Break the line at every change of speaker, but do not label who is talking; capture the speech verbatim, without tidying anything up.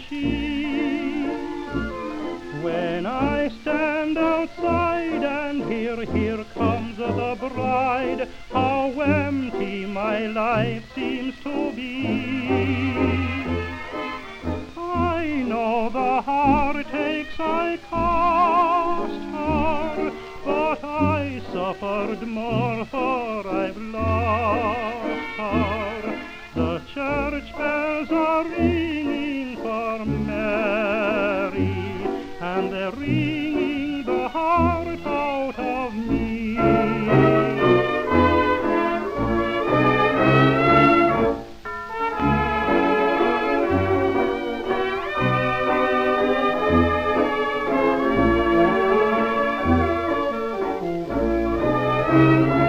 she. When I stand outside and hear, here comes the bride, how empty my life seems to be. I know the heartaches I caused her, but I suffered more, for I've lost her. The church bells are ringing for Mary, and they're ringing the heart out of me. Thank you.